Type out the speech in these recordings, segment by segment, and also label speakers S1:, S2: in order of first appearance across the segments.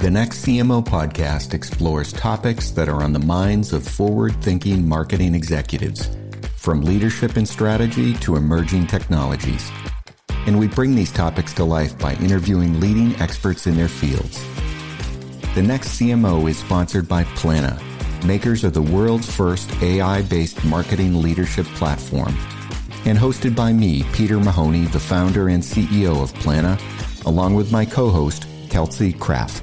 S1: The Next CMO podcast explores topics that are on the minds of forward-thinking marketing executives, from leadership and strategy to emerging technologies. And we bring these topics to life by interviewing leading experts in their fields. The Next CMO is sponsored by Plana, makers of the world's first AI-based marketing leadership platform, and hosted by me, Peter Mahoney, the founder and CEO of Plana, along with my co-host, Kelsey Kraft.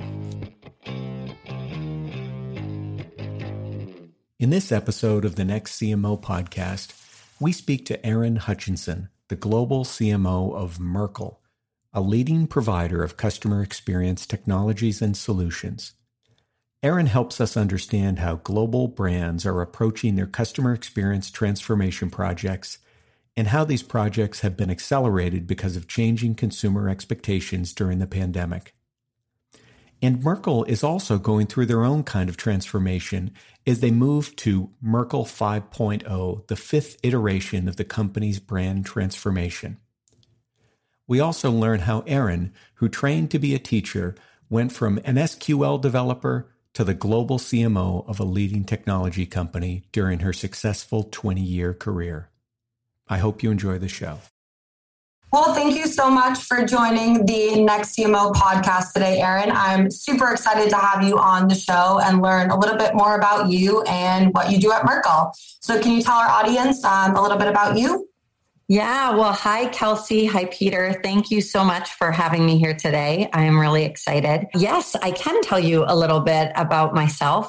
S1: In this episode of the Next CMO podcast, we speak to Aaron Hutchinson, the global CMO of Merkle, a leading provider of customer experience technologies and solutions. Aaron helps us understand how global brands are approaching their customer experience transformation projects and how these projects have been accelerated because of changing consumer expectations during the pandemic. And Merkle is also going through their own kind of transformation as they move to Merkle 5.0, the fifth iteration of the company's brand transformation. We also learn how Aaron, who trained to be a teacher, went from an SQL developer to the global CMO of a leading technology company during her successful 20-year career. I hope you enjoy the show.
S2: Well, thank you so much for joining the Next CMO podcast today, Aaron. I'm super excited to have you on the show and learn a little bit more about you and what you do at Merkle. So can you tell our audience a little bit about you?
S3: Yeah, well, hi, Kelsey. Hi, Peter. Thank you so much for having me here today. I am really excited. Yes, I can tell you a little bit about myself.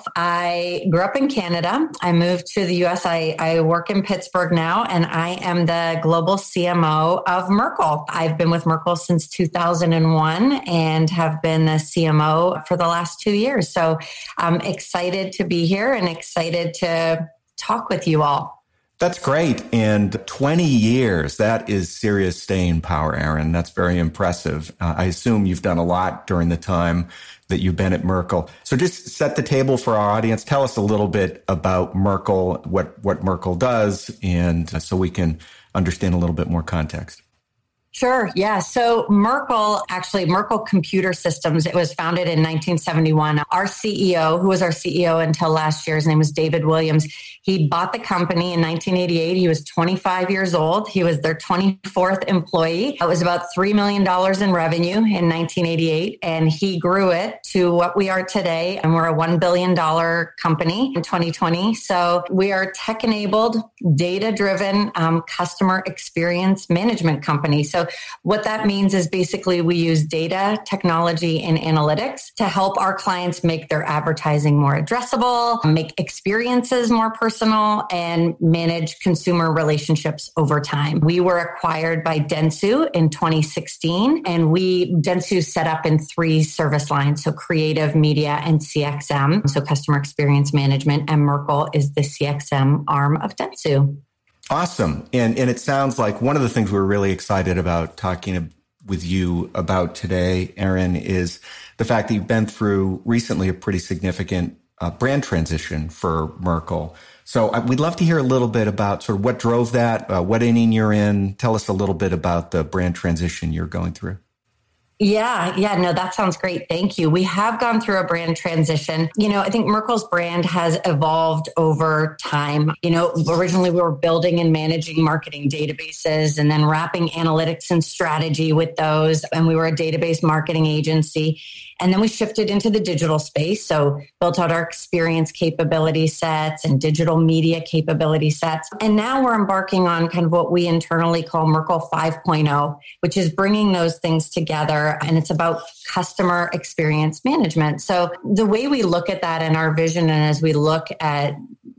S3: I grew up in Canada. I moved to the US. I work in Pittsburgh now, and I am the global CMO of Merkle. I've been with Merkle since 2001 and have been the CMO for the last 2 years. So I'm excited to be here and excited to talk with you all.
S1: That's great. And 20 years, that is serious staying power, Aaron. That's very impressive. I assume you've done a lot during the time that you've been at Merkle. So just set the table for our audience. Tell us a little bit about Merkle, what Merkle does, and so we can understand a little bit more context.
S3: Sure. Yeah. So Merkle Computer Systems, it was founded in 1971. Our CEO, who was our CEO until last year, his name was David Williams. He bought the company in 1988. He was 25 years old. He was their 24th employee. It was about $3 million in revenue in 1988. And he grew it to what we are today. And we're a $1 billion company in 2020. So we are tech-enabled, data-driven customer experience management company. So what that means is basically we use data, technology, and analytics to help our clients make their advertising more addressable, make experiences more personal, and manage consumer relationships over time. We were acquired by Dentsu in 2016, and Dentsu set up in 3 service lines, so creative, media, and CXM, so customer experience management, and Merkle is the CXM arm of Dentsu.
S1: Awesome. And it sounds like one of the things we're really excited about talking with you about today, Aaron, is the fact that you've been through recently a pretty significant brand transition for Merkle. So we'd love to hear a little bit about sort of what drove that, what inning you're in. Tell us a little bit about the brand transition you're going through.
S3: Yeah, no, that sounds great. Thank you. We have gone through a brand transition. I think Merkle's brand has evolved over time. Originally we were building and managing marketing databases and then wrapping analytics and strategy with those. And we were a database marketing agency. And then we shifted into the digital space. So built out our experience capability sets and digital media capability sets. And now we're embarking on kind of what we internally call Merkle 5.0, which is bringing those things together. And it's about customer experience management. So the way we look at that in our vision, and as we look at,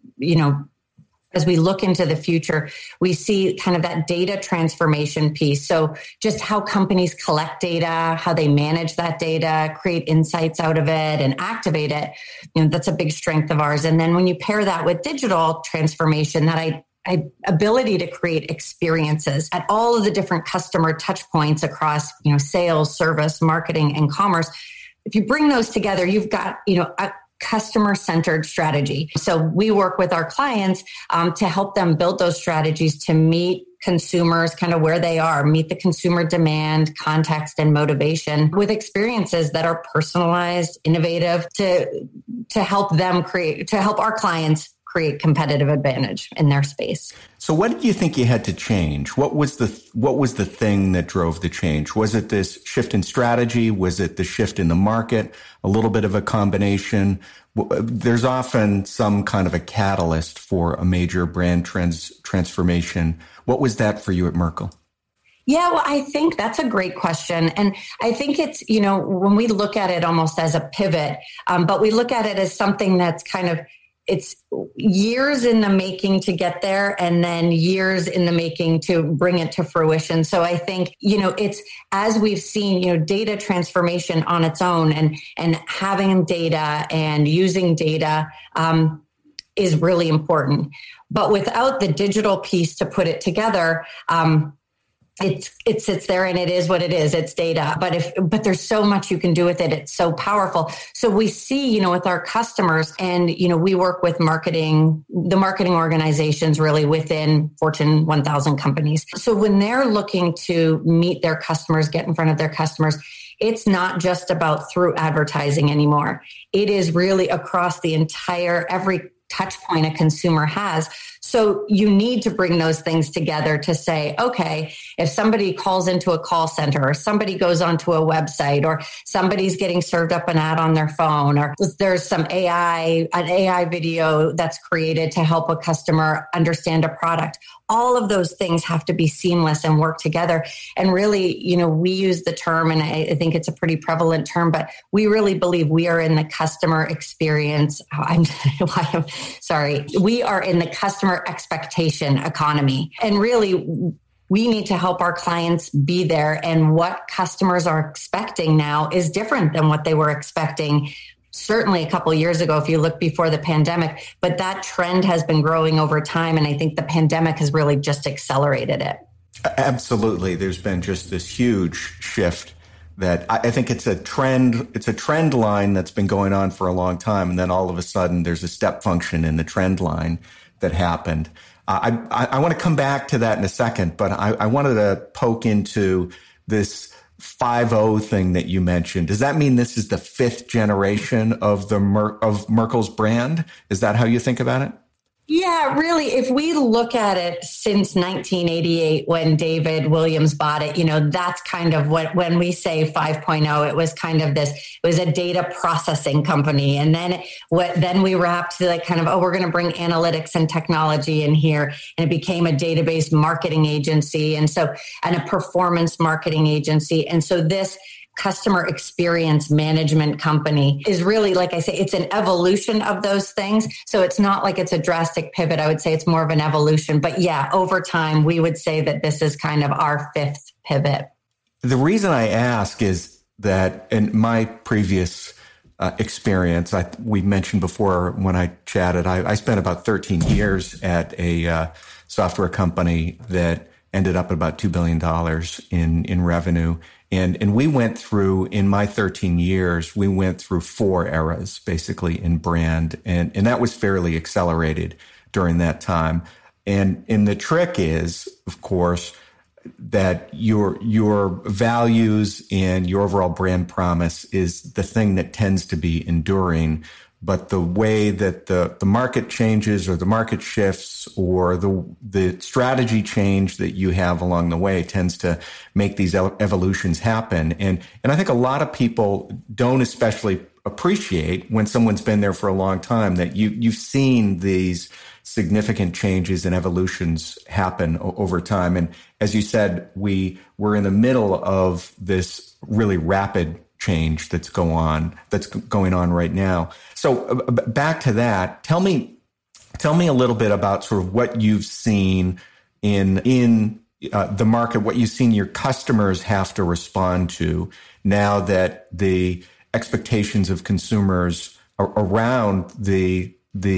S3: as we look into the future, we see kind of that data transformation piece. So just how companies collect data, how they manage that data, create insights out of it and activate it. That's a big strength of ours. And then when you pair that with digital transformation, that ability to create experiences at all of the different customer touch points across, sales, service, marketing, and commerce. If you bring those together, you've got, a customer-centered strategy. So we work with our clients to help them build those strategies to meet consumers kind of where they are, meet the consumer demand, context, and motivation with experiences that are personalized, innovative to help them to help our clients create competitive advantage in their space.
S1: So what did you think you had to change? What was the thing that drove the change? Was it this shift in strategy? Was it the shift in the market? A little bit of a combination? There's often some kind of a catalyst for a major brand transformation. What was that for you at Merkle?
S3: Yeah, well, I think that's a great question. And I think it's, when we look at it almost as a pivot, but we look at it as something that's kind of, it's years in the making to get there and then years in the making to bring it to fruition. So I think, it's as we've seen, data transformation on its own and having data and using data is really important. But without the digital piece to put it together, it sits there and it is what it is. It's data, but there's so much you can do with it. It's so powerful. So we see, with our customers and, we work with the marketing organizations really within Fortune 1000 companies. So when they're looking to meet their customers, get in front of their customers, it's not just about through advertising anymore. It is really across the every touch point a consumer has. So you need to bring those things together to say, okay, if somebody calls into a call center or somebody goes onto a website or somebody's getting served up an ad on their phone or there's an AI video that's created to help a customer understand a product, all of those things have to be seamless and work together. And really, we use the term, and I think it's a pretty prevalent term, but we really believe we are in the customer experience. We are in the customer expectation economy. And really, we need to help our clients be there. And what customers are expecting now is different than what they were expecting certainly a couple of years ago, if you look before the pandemic, but that trend has been growing over time. And I think the pandemic has really just accelerated it.
S1: Absolutely. There's been just this huge shift that I think it's a trend line that's been going on for a long time. And then all of a sudden there's a step function in the trend line that happened. I want to come back to that in a second, but I wanted to poke into this 5.0 thing that you mentioned. Does that mean this is the fifth generation of of Merkle's brand? Is that how you think about it?
S3: Yeah, really. If we look at it since 1988, when David Williams bought it, that's kind of when we say 5.0, it was kind of this, it was a data processing company. And then then we wrapped we're going to bring analytics and technology in here. And it became a database marketing agency. And a performance marketing agency. And so this customer experience management company is really, like I say, it's an evolution of those things. So it's not like it's a drastic pivot. I would say it's more of an evolution. But yeah, over time, we would say that this is kind of our fifth pivot.
S1: The reason I ask is that in my previous experience, we mentioned before when I chatted, I spent about 13 years at a software company that ended up at about $2 billion in revenue. And we went through, in my 13 years, we went through 4 eras, basically, in brand. And that was fairly accelerated during that time. And the trick is, of course, that your values and your overall brand promise is the thing that tends to be enduring. But the way that the market changes or the market shifts or the strategy change that you have along the way tends to make these evolutions happen. And I think a lot of people don't especially appreciate when someone's been there for a long time that you've seen these significant changes and evolutions happen over time. And as you said, we're in the middle of this really rapid change that's going on right now. So back to that, tell me a little bit about sort of what you've seen in the market, what you've seen your customers have to respond to now that the expectations of consumers around the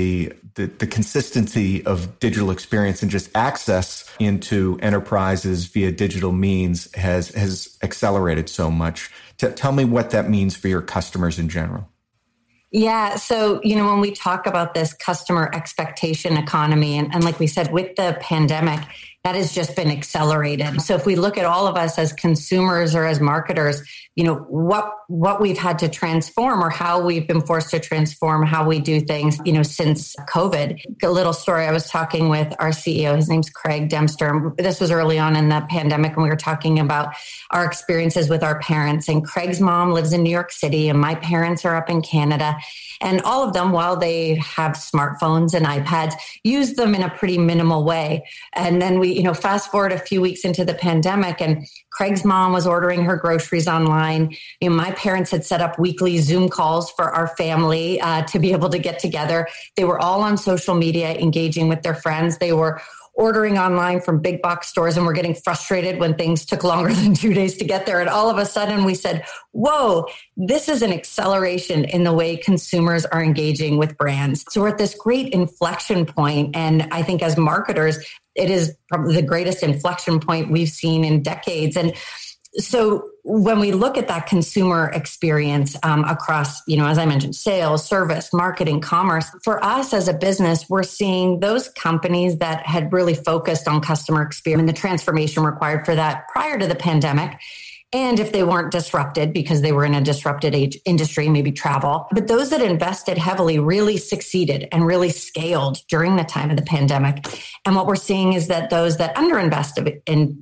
S1: consistency of digital experience and just access into enterprises via digital means has accelerated so much. Tell me what that means for your customers in general.
S3: Yeah. So, when we talk about this customer expectation economy, and like we said, with the pandemic, that has just been accelerated. So if we look at all of us as consumers or as marketers, what we've had to transform or how we've been forced to transform how we do things, since COVID. A little story, I was talking with our CEO, his name's Craig Dempster. This was early on in the pandemic, and we were talking about our experiences with our parents. And Craig's mom lives in New York City, and my parents are up in Canada. And all of them, while they have smartphones and iPads, use them in a pretty minimal way. And then we, fast forward a few weeks into the pandemic, and Craig's mom was ordering her groceries online. My parents had set up weekly Zoom calls for our family to be able to get together. They were all on social media, engaging with their friends. They were ordering online from big box stores, and we're getting frustrated when things took longer than 2 days to get there. And all of a sudden we said, whoa, this is an acceleration in the way consumers are engaging with brands. So we're at this great inflection point. And I think as marketers, it is probably the greatest inflection point we've seen in decades. And so when we look at that consumer experience across, as I mentioned, sales, service, marketing, commerce, for us as a business, we're seeing those companies that had really focused on customer experience and the transformation required for that prior to the pandemic. And if they weren't disrupted because they were in a disrupted industry, maybe travel, but those that invested heavily really succeeded and really scaled during the time of the pandemic. And what we're seeing is that those that underinvested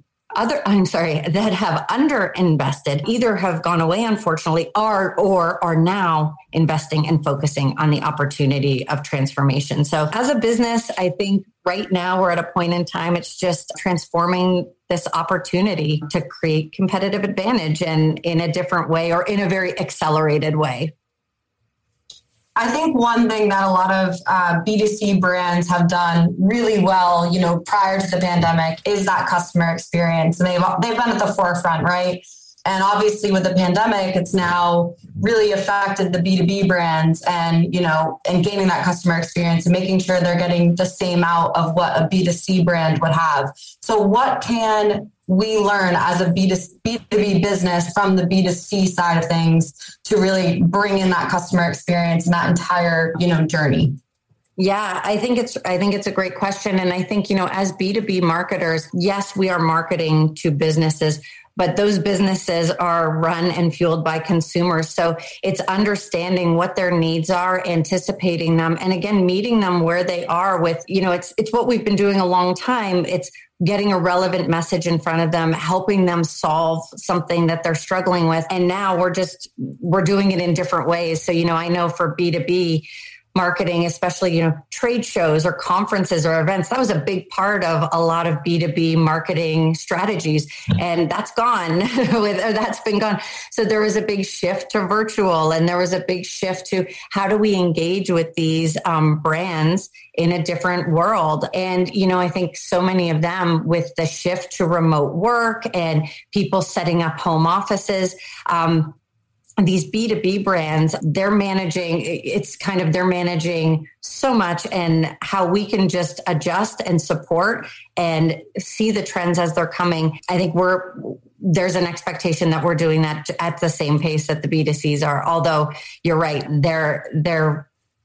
S3: that have underinvested either have gone away, unfortunately, or are now investing and focusing on the opportunity of transformation. So as a business, I think right now we're at a point in time, it's just transforming this opportunity to create competitive advantage and in a different way or in a very accelerated way.
S2: I think one thing that a lot of B2C brands have done really well, prior to the pandemic is that customer experience. And they've been at the forefront, right? And obviously with the pandemic, it's now really affected the B2B brands and gaining that customer experience and making sure they're getting the same out of what a B2C brand would have. So what can we learn as a B2B business from the B2C side of things to really bring in that customer experience and that entire, journey?
S3: Yeah, I think it's a great question. And I think, as B2B marketers, yes, we are marketing to businesses, but those businesses are run and fueled by consumers. So it's understanding what their needs are, anticipating them, and again, meeting them where they are with, it's what we've been doing a long time. It's getting a relevant message in front of them, helping them solve something that they're struggling with. And now we're doing it in different ways. So, I know for B2B marketing, especially, trade shows or conferences or events, that was a big part of a lot of B2B marketing strategies. And that's gone that's been gone. So there was a big shift to virtual, and there was a big shift to how do we engage with these brands in a different world. And, I think so many of them with the shift to remote work and people setting up home offices, these B2B brands, they're managing so much, and how we can just adjust and support and see the trends as they're coming. I think there's an expectation that we're doing that at the same pace that the B2Cs are. Although you're right, the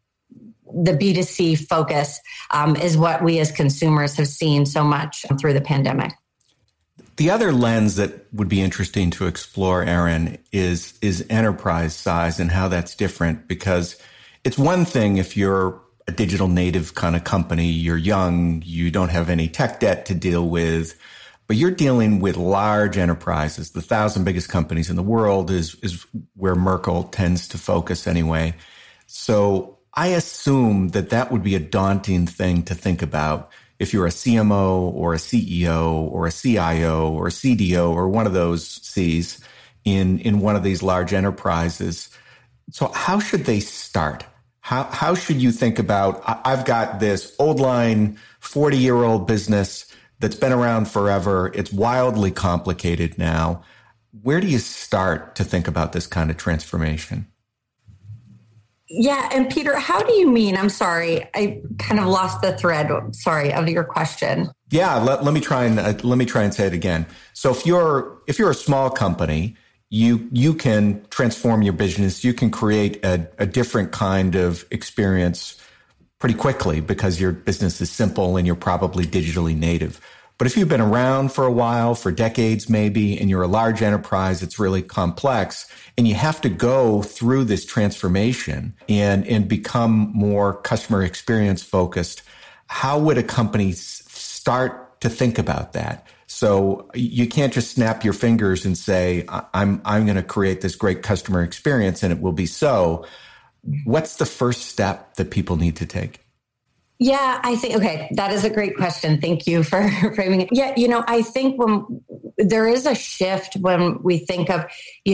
S3: B2C focus is what we as consumers have seen so much through the pandemic.
S1: The other lens that would be interesting to explore, Erin, is enterprise size and how that's different, because it's one thing if you're a digital native kind of company, you're young, you don't have any tech debt to deal with, but you're dealing with large enterprises. The 1,000 biggest companies in the world is where Merkle tends to focus anyway. So I assume that would be a daunting thing to think about. If you're a CMO or a CEO or a CIO or a CDO or one of those C's in one of these large enterprises. So how should they start? How should you think about, I've got this old line 40-year-old business that's been around forever. It's wildly complicated now. Where do you start to think about this kind of transformation?
S3: Yeah. And Peter, how do you mean? I'm sorry. I kind of lost the thread. Sorry, of your question.
S1: Yeah. Let me try and say it again. So if you're a small company, you can transform your business. You can create a different kind of experience pretty quickly because your business is simple and you're probably digitally native. But if you've been around for a while, for decades maybe, and you're a large enterprise, it's really complex, and you have to go through this transformation and become more customer experience focused, how would a company start to think about that? So you can't just snap your fingers and say, I'm going to create this great customer experience and it will be so. What's the first step that people need to take?
S3: Yeah, I think, okay, that is a great question. Thank you for framing it. Yeah, I think when there is a shift when we think of,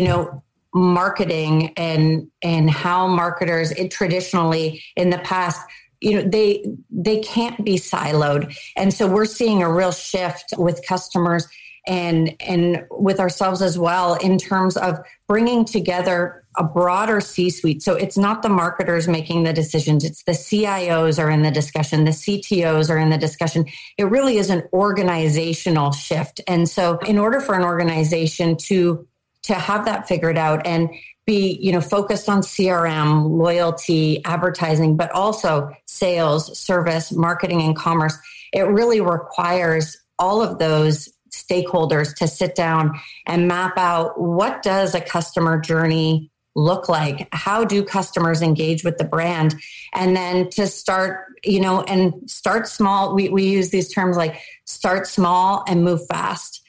S3: marketing and how marketers traditionally in the past, they can't be siloed. And so we're seeing a real shift with customers and with ourselves as well in terms of bringing together a broader C-suite. So it's not the marketers making the decisions. It's the CIOs are in the discussion. The CTOs are in the discussion. It really is an organizational shift. And so in order for an organization to have that figured out and be, focused on CRM, loyalty, advertising, but also sales, service, marketing, and commerce, it really requires all of those stakeholders to sit down and map out what does a customer journey look like? How do customers engage with the brand? And then to start, and start small. We use these terms like start small and move fast.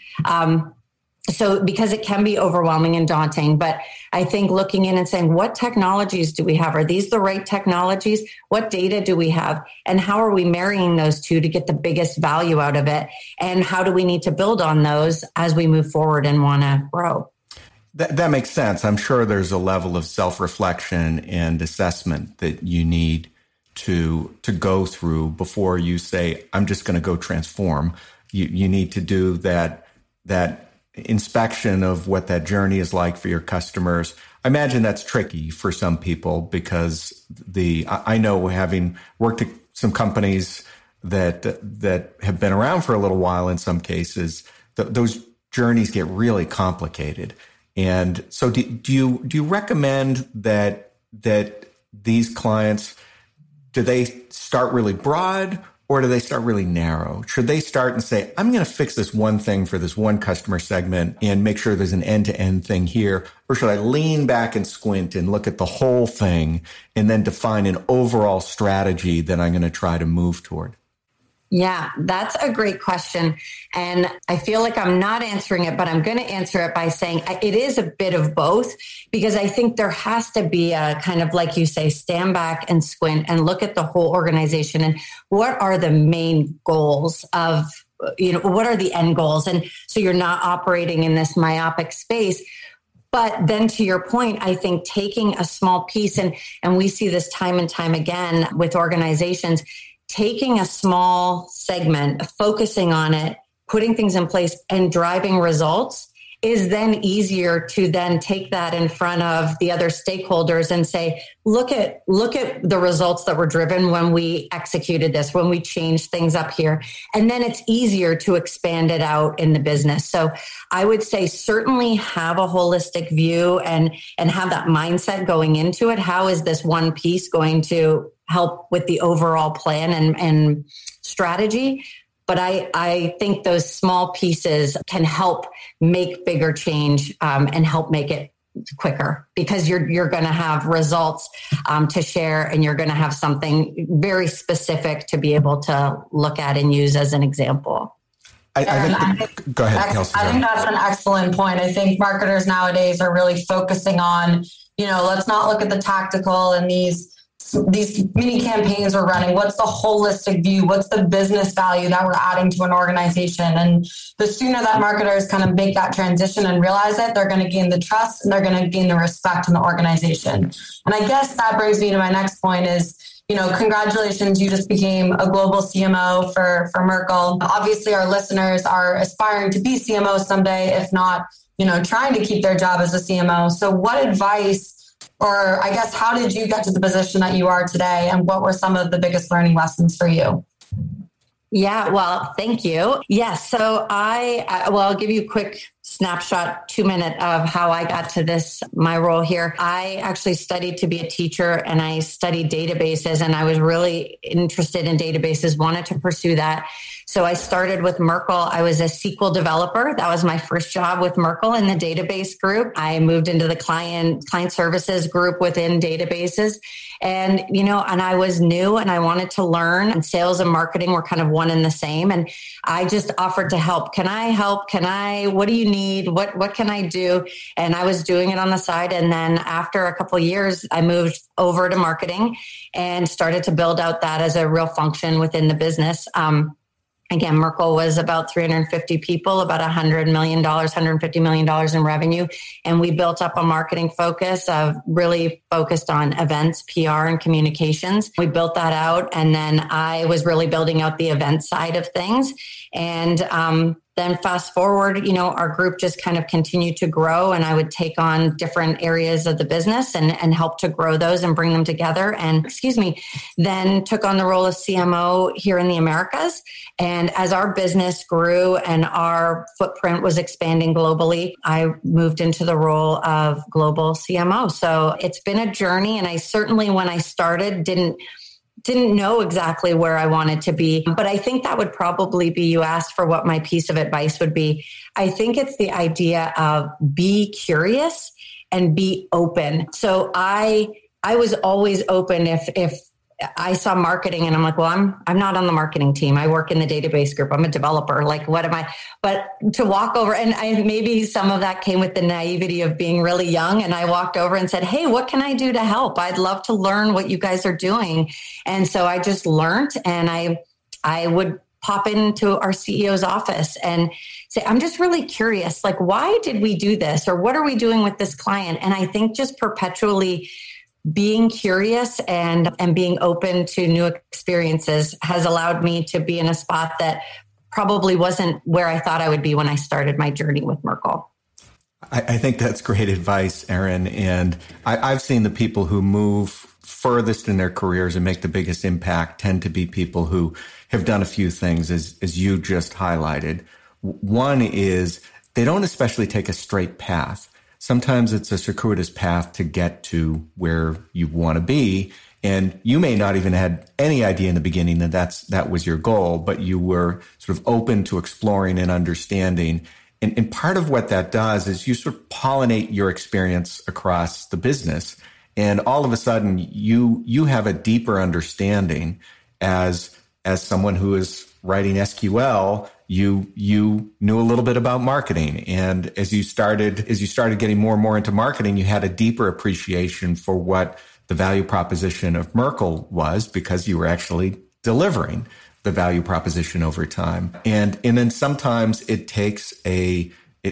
S3: So because it can be overwhelming and daunting, but I think looking in and saying, what technologies do we have? Are these the right technologies? What data do we have? And how are we marrying those two to get the biggest value out of it? And how do we need to build on those as we move forward and want to grow?
S1: That makes sense. I'm sure there's a level of self-reflection and assessment that you need to go through before you say, I'm just going to go transform. You need to do that inspection of what that journey is like for your customers. I imagine that's tricky for some people because I know, having worked at some companies that have been around for a little while, in some cases, those journeys get really complicated. And so do you recommend that these clients, do they start really broad or do they start really narrow? Should they start and say, I'm going to fix this one thing for this one customer segment and make sure there's an end-to-end thing here? Or should I lean back and squint and look at the whole thing and then define an overall strategy that I'm going to try to move toward?
S3: Yeah, that's a great question. And I feel like I'm not answering it, but I'm going to answer it by saying it is a bit of both, because I think there has to be a kind of, like you say, stand back and squint and look at the whole organization and what are the main goals of, what are the end goals? And so you're not operating in this myopic space. But then to your point, I think taking a small piece, and we see this time and time again with organizations, taking a small segment, focusing on it, putting things in place and driving results is then easier to then take that in front of the other stakeholders and say, look at the results that were driven when we executed this, when we changed things up here. And then it's easier to expand it out in the business. So I would say certainly have a holistic view and have that mindset going into it. How is this one piece going to help with the overall plan and strategy? But I think those small pieces can help make bigger change and help make it quicker, because you're going to have results to share, and you're going to have something very specific to be able to look at and use as an example.
S1: Go ahead, Kelsey.
S2: I think that's an excellent point. I think marketers nowadays are really focusing on, let's not look at the tactical and these mini campaigns we're running. What's the holistic view? What's the business value that we're adding to an organization? And the sooner that marketers kind of make that transition and realize it, they're going to gain the trust and they're going to gain the respect in the organization. And I guess that brings me to my next point is, congratulations, you just became a global CMO for Merkle. Obviously, our listeners are aspiring to be CMOs someday, if not, trying to keep their job as a CMO. So what advice, or I guess, how did you get to the position that you are today? And what were some of the biggest learning lessons for you?
S3: Yeah, well, thank you. Yes. So I'll give you a quick snapshot 2-minute of how I got to my role here. I actually studied to be a teacher and I studied databases, and I was really interested in databases, wanted to pursue that. So I started with Merkle. I was a SQL developer. That was my first job with Merkle in the database group. I moved into the client services group within databases. And, and I was new and I wanted to learn, and sales and marketing were kind of one and the same. And I just offered to help. Can I help? What do you need? What can I do? And I was doing it on the side. And then after a couple of years, I moved over to marketing and started to build out that as a real function within the business. Again, Merkle was about 350 people, about $150 million in revenue. And we built up a marketing focus of really focused on events, PR, and communications. We built that out. And then I was really building out the event side of things. And then fast forward, our group just kind of continued to grow, and I would take on different areas of the business and help to grow those and bring them together. And then took on the role of CMO here in the Americas. And as our business grew and our footprint was expanding globally, I moved into the role of global CMO. So it's been a journey. And I certainly, when I started, didn't know exactly where I wanted to be. But I think that would probably be, you asked for what my piece of advice would be. I think it's the idea of be curious and be open. So I was always open if I saw marketing and I'm like, well, I'm not on the marketing team. I work in the database group. I'm a developer. Like, what am I? But to walk over, and maybe some of that came with the naivety of being really young. And I walked over and said, hey, what can I do to help? I'd love to learn what you guys are doing. And so I just learned, and I would pop into our CEO's office and say, I'm just really curious, like, why did we do this? Or what are we doing with this client? And I think just perpetually being curious and being open to new experiences has allowed me to be in a spot that probably wasn't where I thought I would be when I started my journey with Merkle.
S1: I think that's great advice, Erin. And I've seen the people who move furthest in their careers and make the biggest impact tend to be people who have done a few things, as you just highlighted. One is they don't especially take a straight path. Sometimes it's a circuitous path to get to where you want to be. And you may not even had any idea in the beginning that was your goal, but you were sort of open to exploring and understanding. And part of what that does is you sort of pollinate your experience across the business. And all of a sudden you have a deeper understanding as someone who is writing SQL. You knew a little bit about marketing. And as you started getting more and more into marketing, you had a deeper appreciation for what the value proposition of Merkle was, because you were actually delivering the value proposition over time. And then sometimes it takes a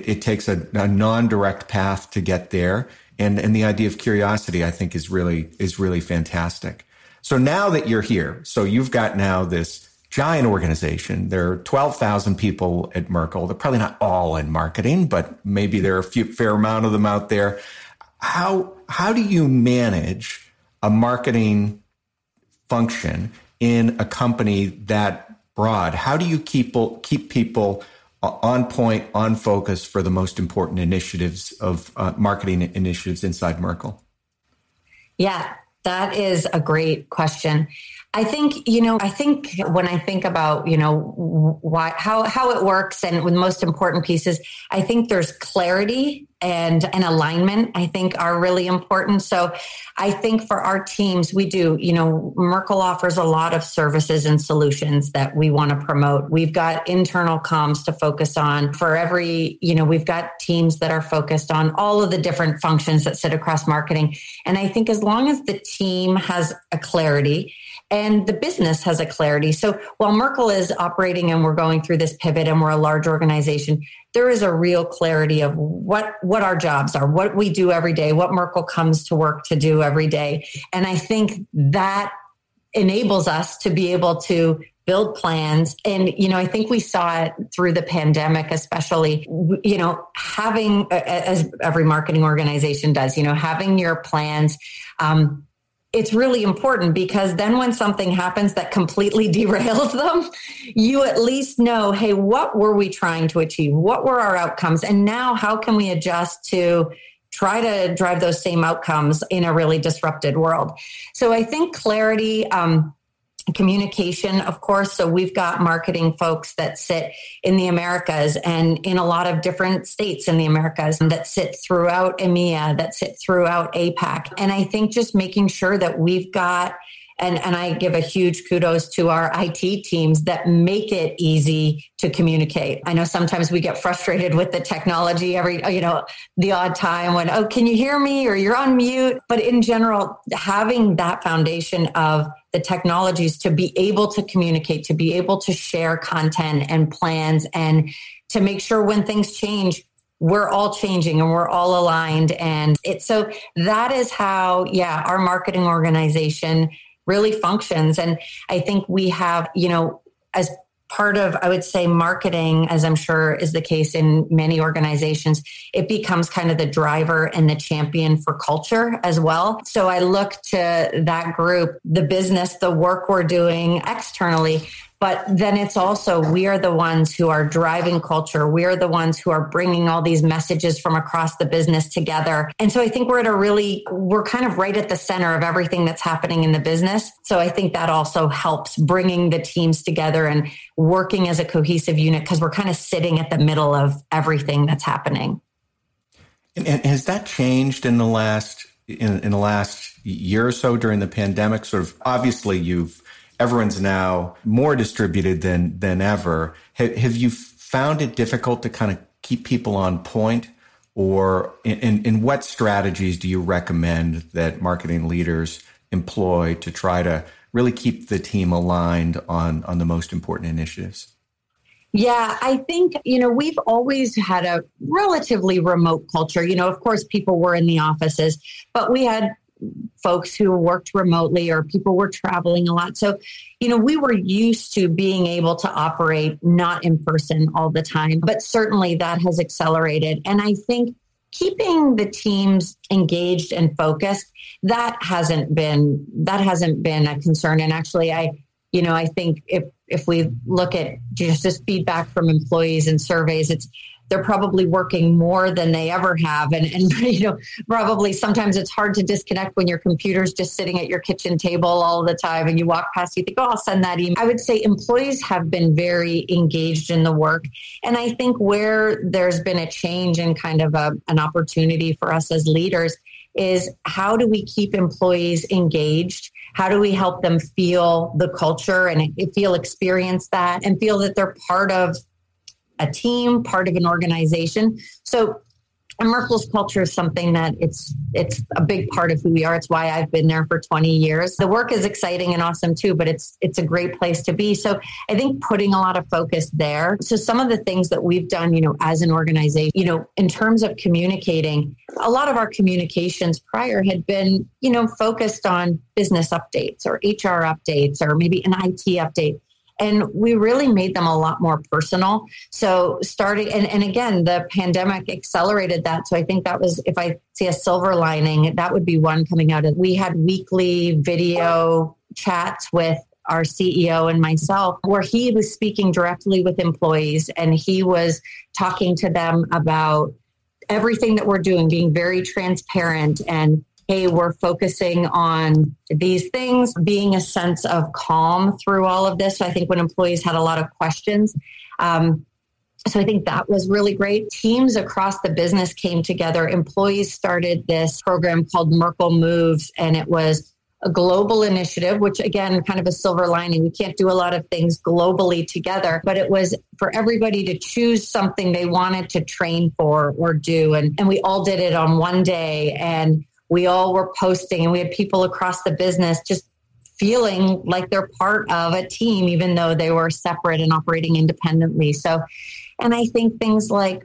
S1: non-direct path to get there. And the idea of curiosity, I think, is really fantastic. So now that you're here, so you've got now this giant organization. There are 12,000 people at Merkle. They're probably not all in marketing, but maybe there are a fair amount of them out there. How do you manage a marketing function in a company that broad? How do you keep people on point, on focus for the most important initiatives of marketing initiatives inside Merkle?
S3: Yeah, that is a great question. I think when I think about, how it works and with the most important pieces, I think there's clarity and alignment, I think, are really important. So I think for our teams, we do, Merkle offers a lot of services and solutions that we want to promote. We've got internal comms to focus on for every, we've got teams that are focused on all of the different functions that sit across marketing. And I think as long as the team has a clarity and the business has a clarity. So while Merkle is operating and we're going through this pivot and we're a large organization, there is a real clarity of what our jobs are, what we do every day, what Merkle comes to work to do every day. And I think that enables us to be able to build plans. And, I think we saw it through the pandemic, especially, having, as every marketing organization does, having your plans, it's really important because then when something happens that completely derails them, you at least know, hey, what were we trying to achieve? What were our outcomes? And now how can we adjust to try to drive those same outcomes in a really disrupted world? So I think clarity, communication, of course. So we've got marketing folks that sit in the Americas and in a lot of different states in the Americas that sit throughout EMEA, that sit throughout APAC. And I think just making sure that we've got, and I give a huge kudos to our IT teams that make it easy to communicate. I know sometimes we get frustrated with the technology the odd time when, oh, can you hear me? Or you're on mute. But in general, having that foundation of the technologies to be able to communicate, to be able to share content and plans, and to make sure when things change, we're all changing and we're all aligned. And so that is how, our marketing organization really functions. And I think we have, as part of, I would say, marketing, as I'm sure is the case in many organizations, it becomes kind of the driver and the champion for culture as well. So I look to that group, the business, the work we're doing externally, but then it's also, we are the ones who are driving culture. We are the ones who are bringing all these messages from across the business together. And so I think we're kind of right at the center of everything that's happening in the business. So I think that also helps bringing the teams together and working as a cohesive unit because we're kind of sitting at the middle of everything that's happening.
S1: And has that changed in the last year or so during the pandemic? Sort of, obviously, everyone's now more distributed than ever. Have you found it difficult to kind of keep people on point? Or in what strategies do you recommend that marketing leaders employ to try to really keep the team aligned on the most important initiatives?
S3: Yeah, I think, we've always had a relatively remote culture. Of course, people were in the offices, but we had folks who worked remotely or people were traveling a lot. So, we were used to being able to operate not in person all the time, but certainly that has accelerated. And I think keeping the teams engaged and focused, that hasn't been a concern. And actually, I think if we look at just feedback from employees and surveys, they're probably working more than they ever have. And probably sometimes it's hard to disconnect when your computer's just sitting at your kitchen table all the time and you walk past, you think, oh, I'll send that email. I would say employees have been very engaged in the work. And I think where there's been a change and kind of an opportunity for us as leaders is how do we keep employees engaged? How do we help them feel the culture and experience that and feel that they're part of a team, part of an organization? So Merkle's culture is something that it's a big part of who we are. It's why I've been there for 20 years. The work is exciting and awesome too, but it's a great place to be. So I think putting a lot of focus there. So some of the things that we've done, as an organization, in terms of communicating, a lot of our communications prior had been, focused on business updates or HR updates or maybe an IT update. And we really made them a lot more personal. So starting, and again, the pandemic accelerated that. So I think that was, if I see a silver lining, that would be one coming out of, we had weekly video chats with our CEO and myself, where he was speaking directly with employees and he was talking to them about everything that we're doing, being very transparent and, hey, we're focusing on these things, being a sense of calm through all of this. So I think when employees had a lot of questions, so I think that was really great. Teams across the business came together. Employees started this program called Merkle Moves, and it was a global initiative, which again, kind of a silver lining. We can't do a lot of things globally together, but it was for everybody to choose something they wanted to train for or do. And we all did it on one day, and we all were posting, and we had people across the business just feeling like they're part of a team, even though they were separate and operating independently. So, and I think things like,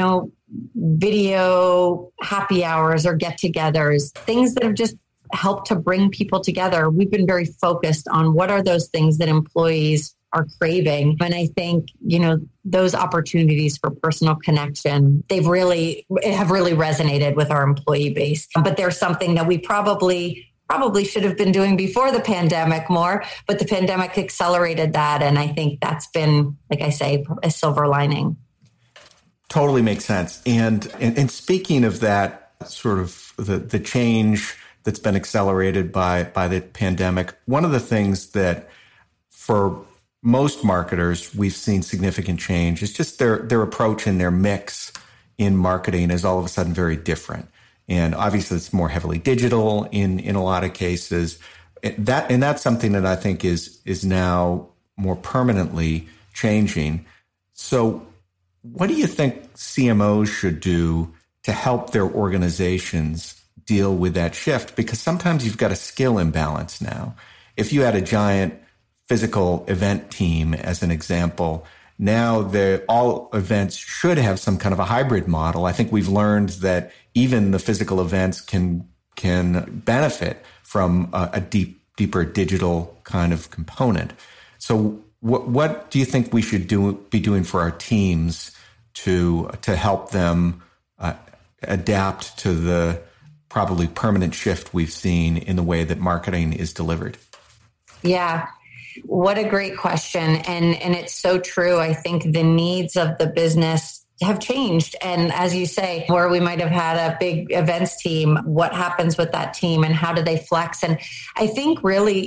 S3: video happy hours or get-togethers, things that have just helped to bring people together. We've been very focused on what are those things that employees are craving. And I think, those opportunities for personal connection, have really resonated with our employee base. But there's something that we probably probably should have been doing before the pandemic more, but the pandemic accelerated that. And I think that's been, like I say, a silver lining.
S1: Totally makes sense. And speaking of that sort of the change that's been accelerated by the pandemic, one of the things that for most marketers we've seen significant change is just their approach and their mix in marketing is all of a sudden very different. And obviously it's more heavily digital in a lot of cases. That's something that I think is now more permanently changing. So what do you think CMOs should do to help their organizations deal with that shift? Because sometimes you've got a skill imbalance now. If you had a giant physical event team, as an example, now all events should have some kind of a hybrid model. I think we've learned that even the physical events can benefit from a deeper digital kind of component. So what do you think we should be doing for our teams to help them adapt to the probably permanent shift we've seen in the way that marketing is delivered?
S3: Yeah. What a great question. And it's so true. I think the needs of the business have changed. And as you say, where we might have had a big events team, what happens with that team and how do they flex? And I think really,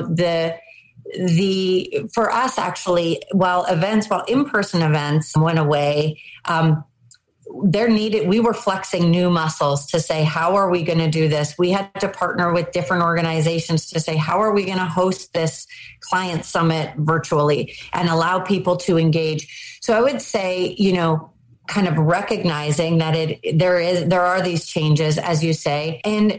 S3: for us actually, while in-person events went away, we were flexing new muscles to say, how are we going to do this? We had to partner with different organizations to say, how are we going to host this client summit virtually and allow people to engage? So I would say, kind of recognizing that there are these changes, as you say, and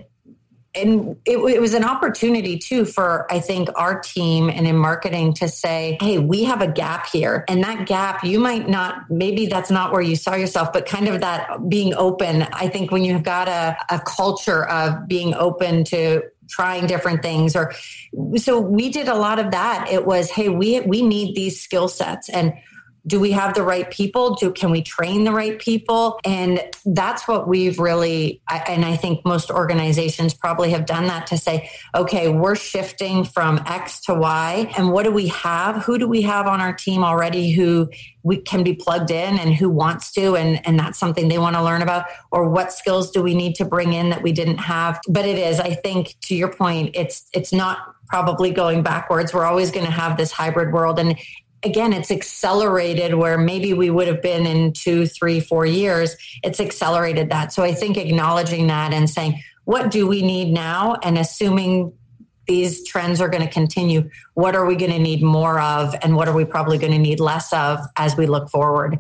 S3: it was an opportunity too for, I think, our team and in marketing to say, hey, we have a gap here. And that gap, you might not, maybe that's not where you saw yourself, but kind of that being open. I think when you've got a culture of being open to trying different things, so we did a lot of that. It was, hey, we need these skill sets. And do we have the right people? Can we train the right people? And that's what we've really, and I think most organizations probably have done that to say, okay, we're shifting from X to Y. And what do we have? Who do we have on our team already who we can be plugged in and who wants to? And that's something they want to learn about. Or what skills do we need to bring in that we didn't have? But it is, I think, to your point, it's not probably going backwards. We're always going to have this hybrid world. And again, it's accelerated where maybe we would have been in 2, 3, 4 years. It's accelerated that. So I think acknowledging that and saying, what do we need now? And assuming these trends are going to continue, what are we going to need more of? And what are we probably going to need less of as we look forward?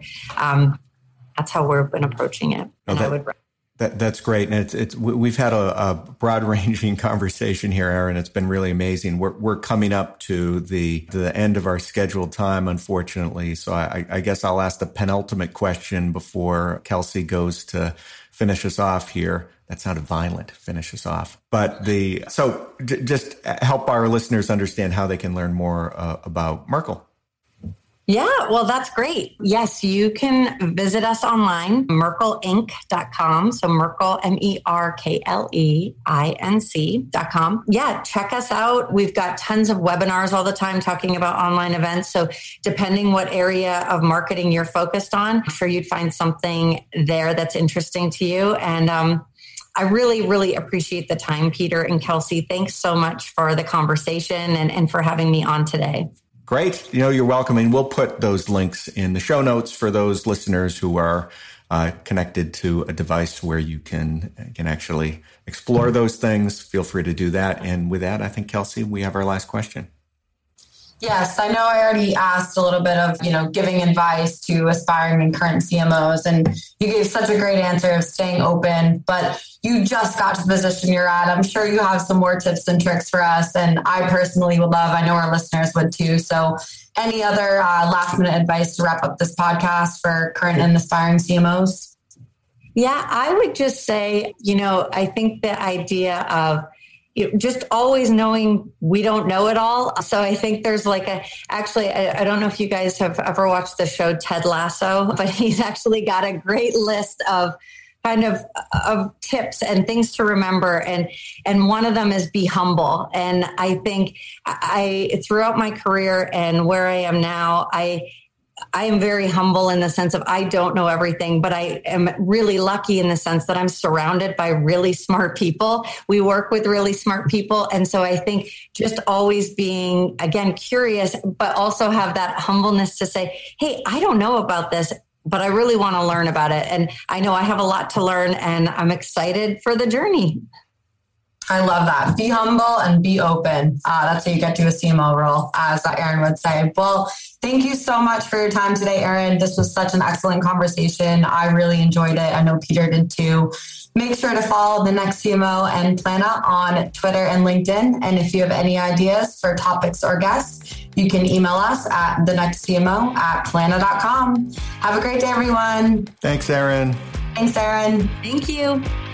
S3: That's how we've been approaching it.
S1: That's great. And we've had a broad ranging conversation here, Erin. It's been really amazing. We're coming up to the end of our scheduled time, unfortunately. So I guess I'll ask the penultimate question before Kelsey goes to finish us off here. That sounded violent, finish us off. But just help our listeners understand how they can learn more about Merkle.
S3: Yeah, well, that's great. Yes, you can visit us online, merkleinc.com. So Merkle, MERKLEINC.com. Yeah, check us out. We've got tons of webinars all the time talking about online events. So depending what area of marketing you're focused on, I'm sure you'd find something there that's interesting to you. And I really, really appreciate the time, Peter and Kelsey. Thanks so much for the conversation and for having me on today.
S1: Great. You're welcome. And we'll put those links in the show notes for those listeners who are connected to a device where you can actually explore those things. Feel free to do that. And with that, I think, Kelsey, we have our last question.
S2: Yes, I know I already asked a little bit of, giving advice to aspiring and current CMOs, and you gave such a great answer of staying open, but you just got to the position you're at. I'm sure you have some more tips and tricks for us, and I personally would love, I know our listeners would too. So any other last minute advice to wrap up this podcast for current and aspiring CMOs?
S3: Yeah, I would just say, I think the idea of just always knowing we don't know it all. So I think there's I don't know if you guys have ever watched the show Ted Lasso, but he's actually got a great list of kind of tips and things to remember. And one of them is be humble. And I think throughout my career and where I am now, I am very humble in the sense of I don't know everything, but I am really lucky in the sense that I'm surrounded by really smart people. We work with really smart people. And so I think just always being, again, curious, but also have that humbleness to say, hey, I don't know about this, but I really want to learn about it. And I know I have a lot to learn and I'm excited for the journey.
S2: I love that. Be humble and be open. That's how you get to a CMO role, as Erin would say. Well, thank you so much for your time today, Erin. This was such an excellent conversation. I really enjoyed it. I know Peter did too. Make sure to follow The Next CMO and Planna on Twitter and LinkedIn. And if you have any ideas for topics or guests, you can email us at thenextcmo@planna.com. Have a great day, everyone.
S1: Thanks, Erin.
S2: Thanks, Erin.
S3: Thank you.